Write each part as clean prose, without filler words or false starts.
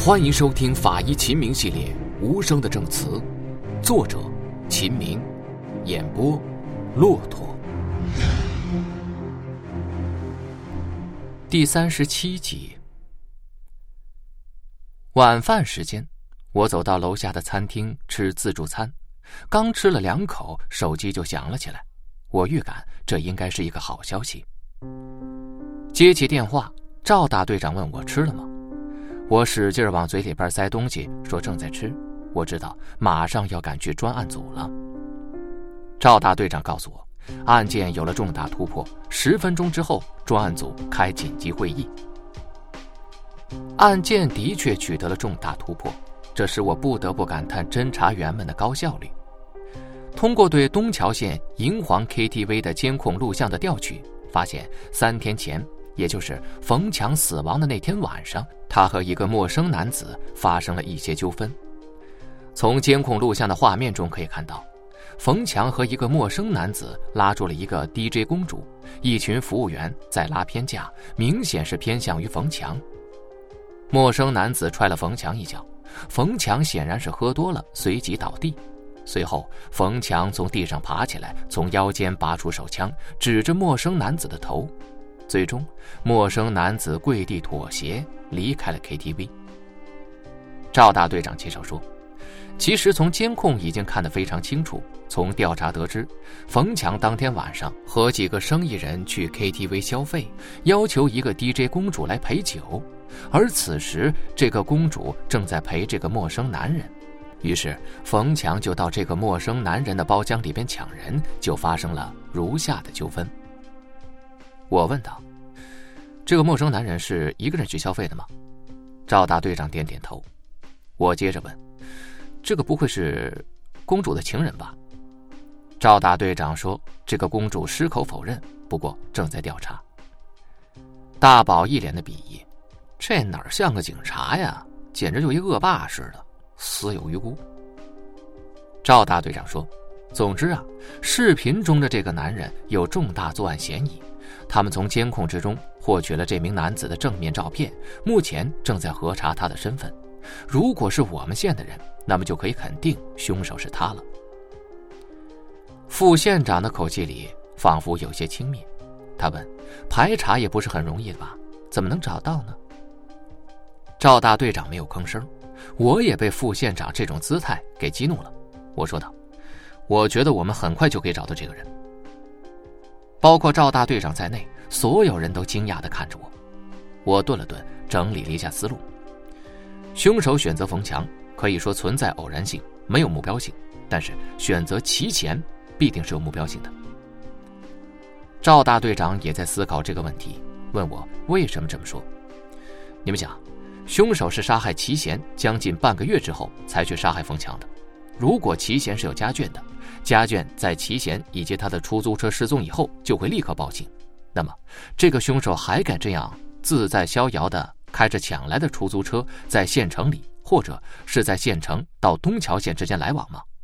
欢迎收听法医秦明系列无声的证词，作者秦明，演播骆驼。第37集。晚饭时间，我走到楼下的餐厅吃自助餐，刚吃了2口，手机就响了起来。我预感这应该是一个好消息。接起电话，赵大队长问我吃了吗？我使劲往嘴里边塞东西，说正在吃。我知道马上要赶去专案组了。赵大队长告诉我，案件有了重大突破，10分钟之后专案组开紧急会议。案件的确取得了重大突破，这使我不得不感叹侦查员们的高效率。通过对东桥县银皇 KTV 的监控录像的调取，发现3天前，也就是冯强死亡的那天晚上，他和一个陌生男子发生了一些纠纷。从监控录像的画面中可以看到，冯强和一个陌生男子拉住了一个 DJ 公主，一群服务员在拉偏架，明显是偏向于冯强。陌生男子踹了冯强一脚，冯强显然是喝多了，随即倒地。随后冯强从地上爬起来，从腰间拔出手枪，指着陌生男子的头。最终陌生男子跪地妥协，离开了 KTV。 赵大队长介绍说，其实从监控已经看得非常清楚，从调查得知，冯强当天晚上和几个生意人去 KTV 消费，要求一个 DJ 公主来陪酒，而此时这个公主正在陪这个陌生男人。于是冯强就到这个陌生男人的包厢里边抢人，就发生了如下的纠纷。我问道，这个陌生男人是一个人去消费的吗？赵大队长点点头。我接着问，这个不会是公主的情人吧？赵大队长说，这个公主矢口否认，不过正在调查。大宝一脸的鄙夷，这哪像个警察呀，简直就一恶霸似的，死有余辜。赵大队长说，总之啊，视频中的这个男人有重大作案嫌疑，他们从监控之中获取了这名男子的正面照片，目前正在核查他的身份。如果是我们县的人，那么就可以肯定凶手是他了。副县长的口气里仿佛有些轻蔑，他问，排查也不是很容易的吧，怎么能找到呢？赵大队长没有吭声，我也被副县长这种姿态给激怒了。我说道，我觉得我们很快就可以找到这个人。包括赵大队长在内，所有人都惊讶地看着我。我顿了顿，整理了一下思路。凶手选择冯强，可以说存在偶然性，没有目标性，但是选择齐贤必定是有目标性的。赵大队长也在思考这个问题，问我为什么这么说。你们想，凶手是杀害齐贤将近半个月之后才去杀害冯强的。如果齐贤是有家眷的，家眷在齐贤以及他的出租车失踪以后就会立刻报警，那么这个凶手还敢这样自在逍遥地开着抢来的出租车在县城里，或者是在县城到东桥县之间来往吗？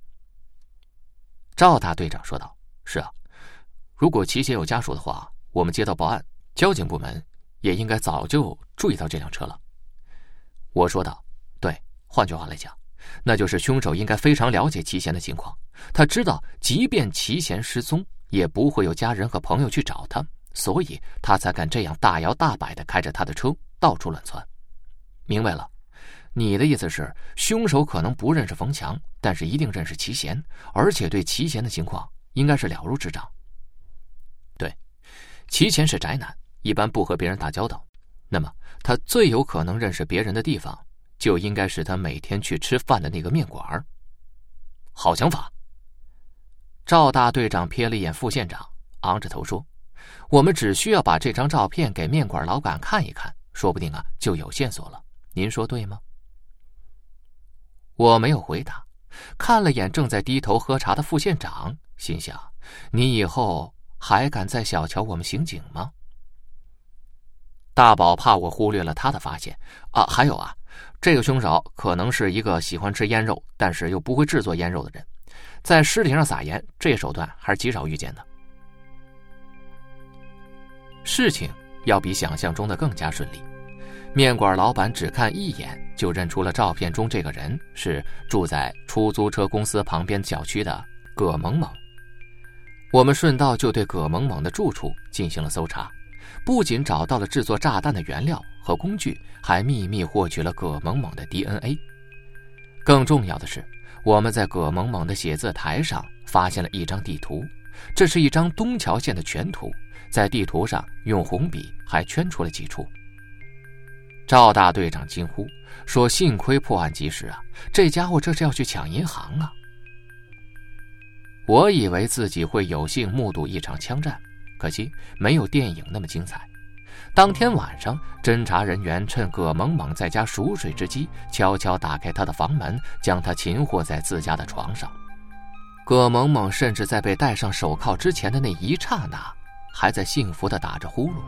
赵大队长说道，是啊，如果齐贤有家属的话，我们接到报案，交警部门也应该早就注意到这辆车了。我说道，对，换句话来讲，那就是凶手应该非常了解齐贤的情况，他知道即便齐贤失踪，也不会有家人和朋友去找他，所以他才敢这样大摇大摆地开着他的车到处乱窜。明白了，你的意思是凶手可能不认识冯强，但是一定认识齐贤，而且对齐贤的情况应该是了如指掌。对，齐贤是宅男，一般不和别人打交道，那么他最有可能认识别人的地方就应该是他每天去吃饭的那个面馆。好想法。赵大队长瞥了一眼副县长，昂着头说，我们只需要把这张照片给面馆老板看一看，说不定啊就有线索了，您说对吗？我没有回答，看了眼正在低头喝茶的副县长，心想，你以后还敢再小瞧我们刑警吗？大宝怕我忽略了他的发现啊，还有啊，这个凶手可能是一个喜欢吃腌肉但是又不会制作腌肉的人，在尸体上撒盐，这手段还是极少遇见的。事情要比想象中的更加顺利，面馆老板只看一眼就就认出了照片中这个人是住在出租车公司旁边小区的葛萌萌。我们顺道就对葛萌萌的住处进行了搜查，不仅找到了制作炸弹的原料和工具，还秘密获取了葛萌萌的 DNA。 更重要的是，我们在葛萌萌的写字台上发现了一张地图，这是一张东桥县的全图，在地图上用红笔还圈出了几处。赵大队长惊呼说，幸亏破案及时啊，这家伙这是要去抢银行啊。我以为自己会有幸目睹一场枪战，可惜没有电影那么精彩。当天晚上，侦查人员趁葛萌萌在家熟睡之机，悄悄打开她的房门，将她擒获在自家的床上。葛萌萌甚至在被戴上手铐之前的那一刹那，还在幸福地打着呼噜。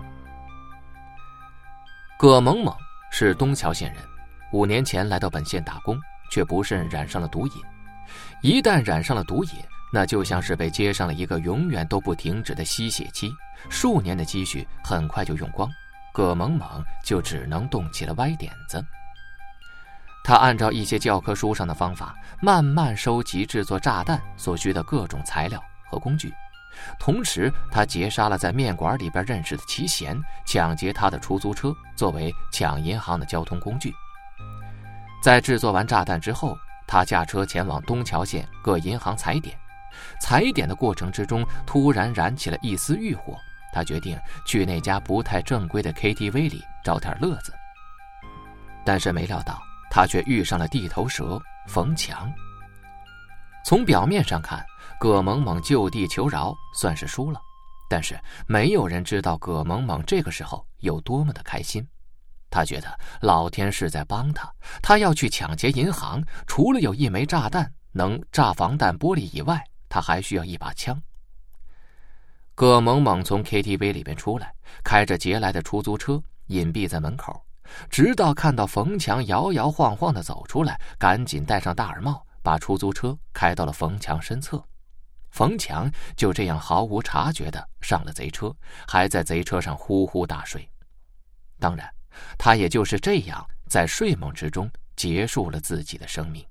葛萌萌是东桥县人，5年前来到本县打工，却不慎染上了毒瘾。一旦染上了毒瘾，那就像是被接上了一个永远都不停止的吸血期，数年的积蓄很快就用光，葛萌萌就只能动起了歪点子。他按照一些教科书上的方法，慢慢收集制作炸弹所需的各种材料和工具，同时他劫杀了在面馆里边认识的齐贤，抢劫他的出租车作为抢银行的交通工具。在制作完炸弹之后，他驾车前往东桥县各银行踩点，踩点的过程之中突然燃起了一丝欲火，他决定去那家不太正规的 KTV 里找点乐子。但是没料到他却遇上了地头蛇冯强。从表面上看，葛萌萌就地求饶算是输了，但是没有人知道葛萌萌这个时候有多么的开心。他觉得老天是在帮他，他要去抢劫银行，除了有一枚炸弹能炸防弹玻璃以外，他还需要一把枪。葛萌萌从 KTV 里边出来，开着劫来的出租车隐蔽在门口，直到看到冯强摇摇晃晃地走出来，赶紧戴上大耳帽，把出租车开到了冯强身侧。冯强就这样毫无察觉地上了贼车，还在贼车上呼呼大睡。当然他也就是这样在睡梦之中结束了自己的生命。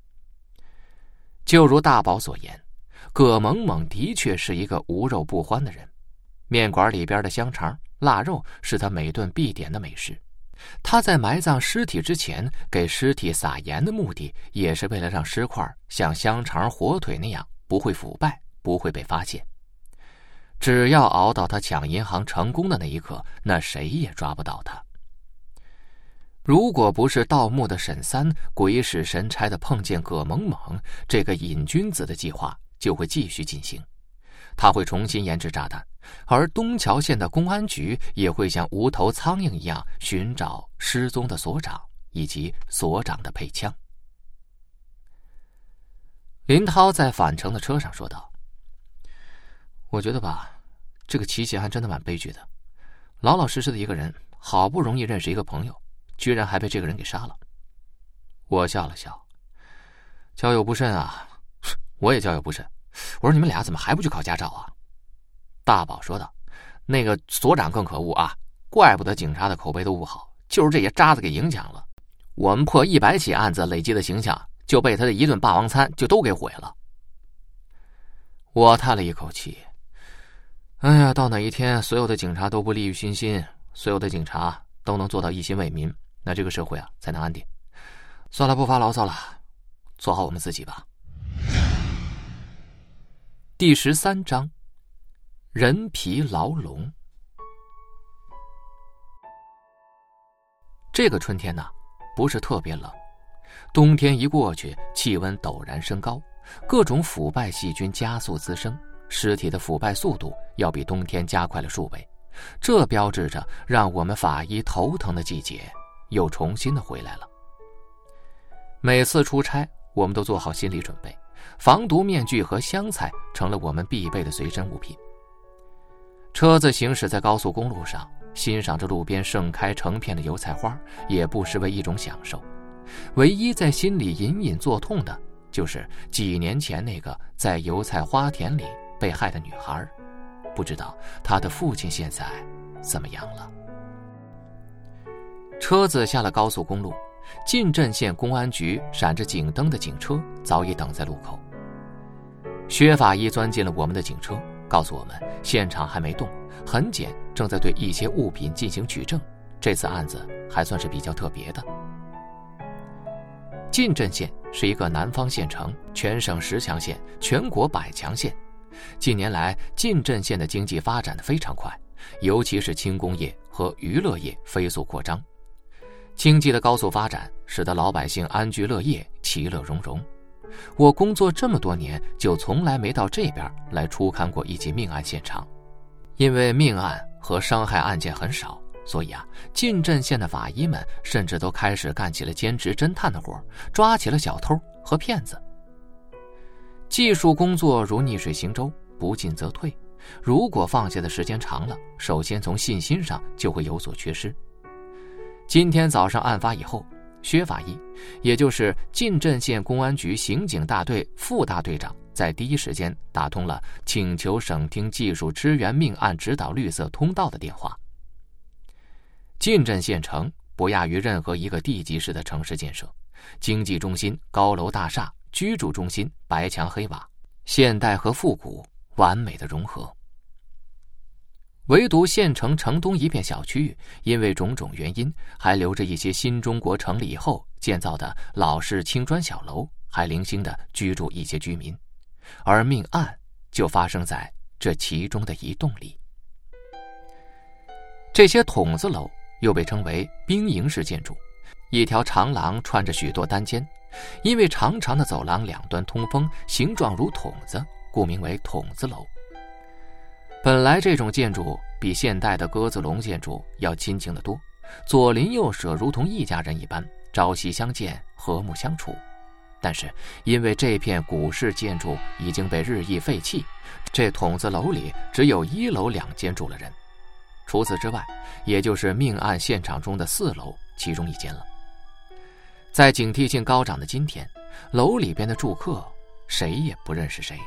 就如大宝所言，葛萌萌的确是一个无肉不欢的人，面馆里边的香肠、腊肉是他每顿必点的美食。他在埋葬尸体之前给尸体撒盐的目的，也是为了让尸块像香肠、火腿那样不会腐败，不会被发现。只要熬到他抢银行成功的那一刻，那谁也抓不到他。如果不是盗墓的沈三鬼使神差地碰见葛萌萌，这个瘾君子的计划就会继续进行。他会重新研制炸弹，而东桥县的公安局也会像无头苍蝇一样寻找失踪的所长以及所长的配枪。林涛在返程的车上说道：“我觉得吧，这个齐贤还真的蛮悲剧的，老老实实的一个人，好不容易认识一个朋友，居然还被这个人给杀了。”我笑了笑：“交友不慎啊。”我也交友不慎。我说：“你们俩怎么还不去考驾照啊？”大宝说道：“那个所长更可恶啊，怪不得警察的口碑都不好，就是这些渣子给影响了。我们破100起案子累积的形象，就被他的一顿霸王餐就都给毁了。”我叹了一口气：“哎呀，到哪一天所有的警察都不利欲熏心，所有的警察都能做到一心为民，那这个社会啊才能安定。算了，不发牢骚了，做好我们自己吧。”第13章，人皮牢笼。这个春天呢，不是特别冷，冬天一过去，气温陡然升高，各种腐败细菌加速滋生，尸体的腐败速度要比冬天加快了数倍，这标志着让我们法医头疼的季节又重新的回来了。每次出差，我们都做好心理准备，防毒面具和香菜成了我们必备的随身物品。车子行驶在高速公路上，欣赏着路边盛开成片的油菜花，也不失为一种享受。唯一在心里隐隐作痛的，就是几年前那个在油菜花田里被害的女孩，不知道她的父亲现在怎么样了。车子下了高速公路， 晋镇县公安局闪着警灯的警车早已等在路口。薛法医钻进了我们的警车，告诉我们现场还没动，痕检正在对一些物品进行取证，这次案子还算是比较特别的。晋镇县是一个南方县城，全省10强县，全国100强县。近年来，晋镇县的经济发展得非常快，尤其是轻工业和娱乐业飞速扩张。经济的高速发展使得老百姓安居乐业，其乐融融。我工作这么多年，就从来没到这边来初勘过一起命案现场。因为命案和伤害案件很少，所以晋镇县的法医们甚至都开始干起了兼职侦探的活，抓起了小偷和骗子。技术工作如逆水行舟，不进则退，如果放下的时间长了，首先从信心上就会有所缺失。今天早上案发以后，薛法医，也就是晋镇县公安局刑警大队副大队长，在第一时间打通了请求省厅技术支援命案指导绿色通道的电话。晋镇县城不亚于任何一个地级市的城市建设，经济中心高楼大厦，居住中心白墙黑瓦，现代和复古完美的融合。唯独县城城东一片小区域，因为种种原因，还留着一些新中国成立以后建造的老式青砖小楼，还零星的居住一些居民，而命案就发生在这其中的一栋里。这些筒子楼又被称为兵营式建筑，一条长廊穿着许多单间，因为长长的走廊两端通风，形状如筒子，故名为筒子楼。本来这种建筑比现代的鸽子笼建筑要亲近得多，左邻右舍如同一家人一般，朝夕相见，和睦相处。但是因为这片古式建筑已经被日益废弃，这筒子楼里只有1楼2间住了人，除此之外，也就是命案现场中的4楼其中一间了。在警惕性高涨的今天，楼里边的住客谁也不认识谁。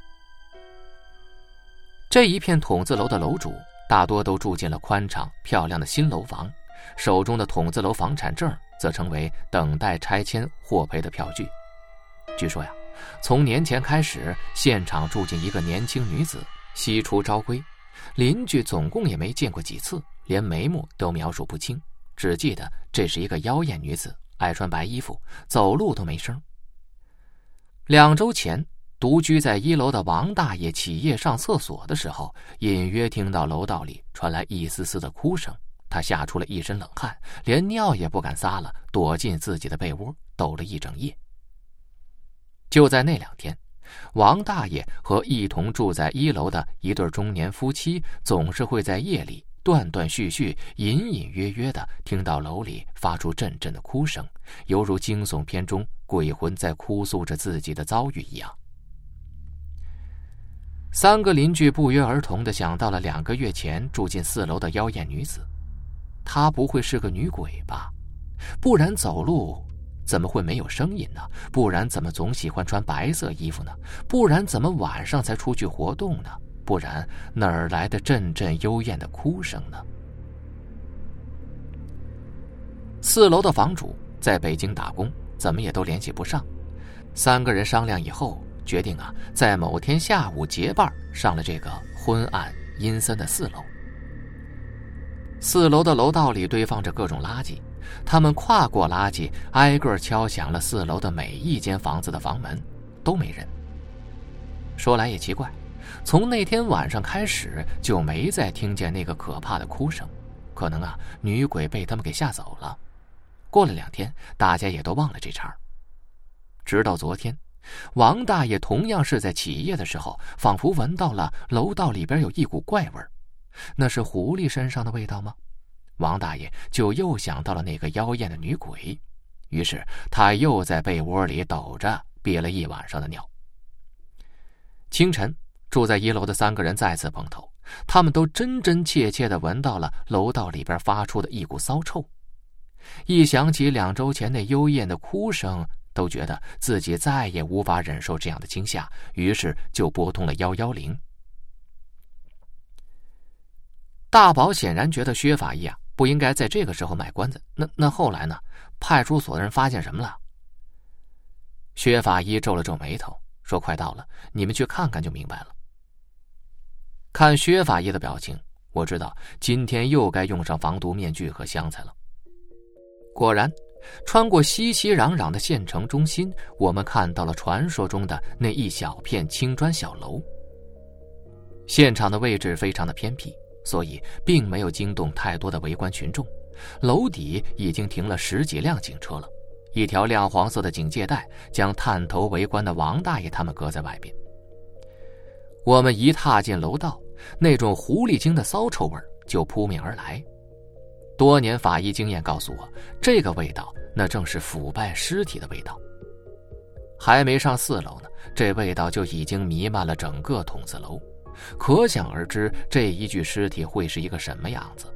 这一片筒子楼的楼主大多都住进了宽敞漂亮的新楼房，手中的筒子楼房产证则成为等待拆迁获赔的票据。据说从年前开始，现场住进一个年轻女子，西出朝归，邻居总共也没见过几次，连眉目都描述不清，只记得这是一个妖艳女子，爱穿白衣服，走路都没声。2周前，独居在1楼的王大爷起夜上厕所的时候，隐约听到楼道里传来一丝丝的哭声，他吓出了一身冷汗，连尿也不敢撒了，躲进自己的被窝，抖了一整夜。就在那2天，王大爷和一同住在1楼的一对中年夫妻，总是会在夜里断断续续、隐隐约约地听到楼里发出阵阵的哭声，犹如惊悚片中鬼魂在哭诉着自己的遭遇一样。3个邻居不约而同地想到了2个月前住进4楼的妖艳女子。她不会是个女鬼吧？不然走路怎么会没有声音呢？不然怎么总喜欢穿白色衣服呢？不然怎么晚上才出去活动呢？不然哪儿来的阵阵幽艳的哭声呢？4楼的房主在北京打工，怎么也都联系不上。3个人商量以后，决定在某天下午结伴上了这个昏暗阴森的4楼。4楼的楼道里堆放着各种垃圾，他们跨过垃圾，挨个敲响了4楼的每一间房子的房门，都没人。说来也奇怪，从那天晚上开始就没再听见那个可怕的哭声，可能女鬼被他们给吓走了。过了2天，大家也都忘了这茬。直到昨天，王大爷同样是在起夜的时候，仿佛闻到了楼道里边有一股怪味儿，那是狐狸身上的味道吗？王大爷就又想到了那个妖艳的女鬼，于是他又在被窝里抖着憋了一晚上的尿。清晨，住在1楼的3个人再次碰头，他们都真真切切地闻到了楼道里边发出的一股骚臭。一想起2周前那幽艳的哭声，都觉得自己再也无法忍受这样的惊吓，于是就拨通了110。大宝显然觉得薛法医不应该在这个时候卖关子，那后来呢？ 派出所的人发现什么了？薛法医皱了皱眉头，说快到了，你们去看看就明白了。看薛法医的表情，我知道今天又该用上防毒面具和香菜了。果然，穿过熙熙攘攘的县城中心，我们看到了传说中的那一小片青砖小楼。现场的位置非常的偏僻，所以并没有惊动太多的围观群众。楼底已经停了10几辆警车了，一条亮黄色的警戒带将探头围观的王大爷他们隔在外边。我们一踏进楼道，那种狐狸精的骚臭味就扑面而来。多年法医经验告诉我，这个味道那正是腐败尸体的味道。还没上4楼呢，这味道就已经弥漫了整个筒子楼，可想而知这一具尸体会是一个什么样子。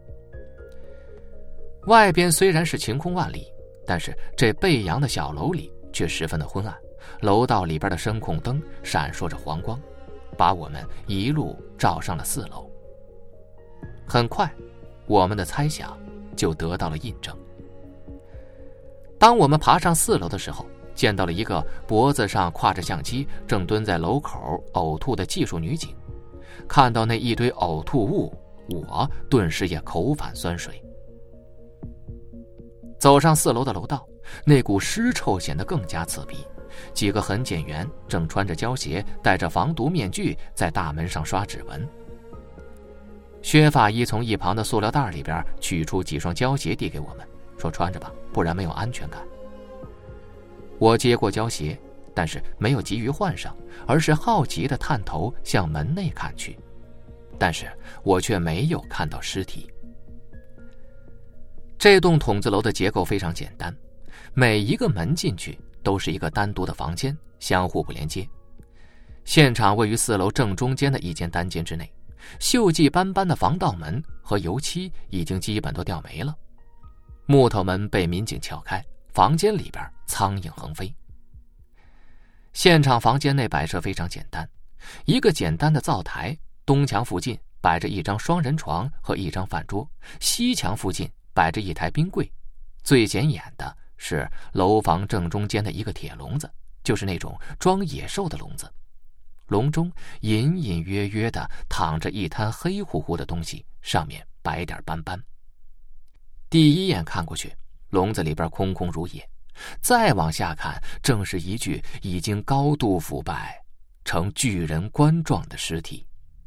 外边虽然是晴空万里，但是这背阳的小楼里却十分的昏暗，楼道里边的声控灯闪烁着黄光，把我们一路照上了4楼。很快，我们的猜想就得到了印证。当我们爬上4楼的时候，见到了一个脖子上挎着相机正蹲在楼口呕吐的技术女警。看到那一堆呕吐物，我顿时也口反酸水。走上4楼的楼道，那股尸臭显得更加刺鼻。几个痕检员正穿着胶鞋，戴着防毒面具，在大门上刷指纹。薛法医从一旁的塑料袋里边取出几双胶鞋递给我们，说穿着吧，不然没有安全感。我接过胶鞋，但是没有急于换上，而是好奇地探头向门内看去。但是我却没有看到尸体。这栋筒子楼的结构非常简单，每一个门进去都是一个单独的房间，相互不连接。现场位于4楼正中间的一间单间之内，锈迹斑斑的防盗门和油漆已经基本都掉没了。木头门被民警撬开，房间里边苍蝇横飞。现场房间内摆设非常简单，一个简单的灶台，东墙附近摆着一张双人床和一张饭桌，西墙附近摆着一台冰柜。最显眼的是楼房正中间的一个铁笼子，就是那种装野兽的笼子。笼中隐隐约约地躺着一滩黑乎乎的东西，上面白点斑斑。第一眼看过去，笼子里边空空如也，再往下看，正是一具已经高度腐败呈巨人冠状的尸体。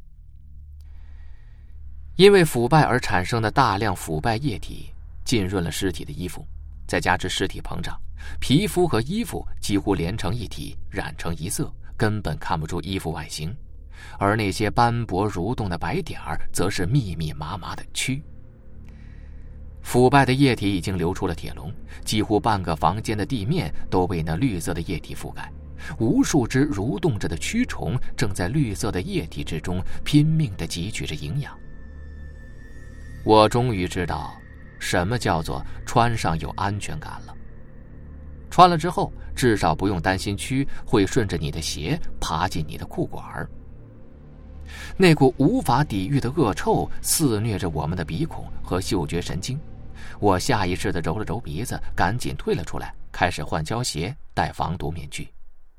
因为腐败而产生的大量腐败液体浸润了尸体的衣服，再加之尸体膨胀，皮肤和衣服几乎连成一体，染成一色，根本看不出衣服外形。而那些斑驳蠕动的白点儿则是密密麻麻的蛆。腐败的液体已经流出了铁笼，几乎半个房间的地面都被那绿色的液体覆盖。无数只蠕动着的蛆虫正在绿色的液体之中拼命地汲取着营养。我终于知道什么叫做穿上有安全感了。穿了之后，至少不用担心蛆会顺着你的鞋爬进你的裤管。那股无法抵御的恶臭肆虐着我们的鼻孔和嗅觉神经。我下意识地揉了揉鼻子，赶紧退了出来，开始换胶鞋，戴防毒面具。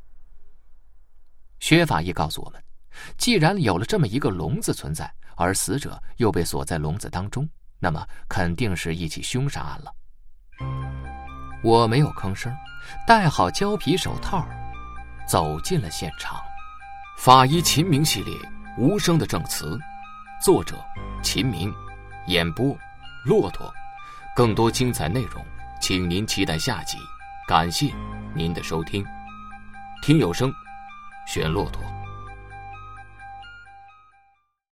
薛法医告诉我们，既然有了这么一个笼子存在，而死者又被锁在笼子当中，那么肯定是一起凶杀案了。我没有吭声，戴好胶皮手套，走进了现场。法医秦明系列无声的证词，作者秦明，演播骆驼。更多精彩内容请您期待下集，感谢您的收听。听有声选骆驼。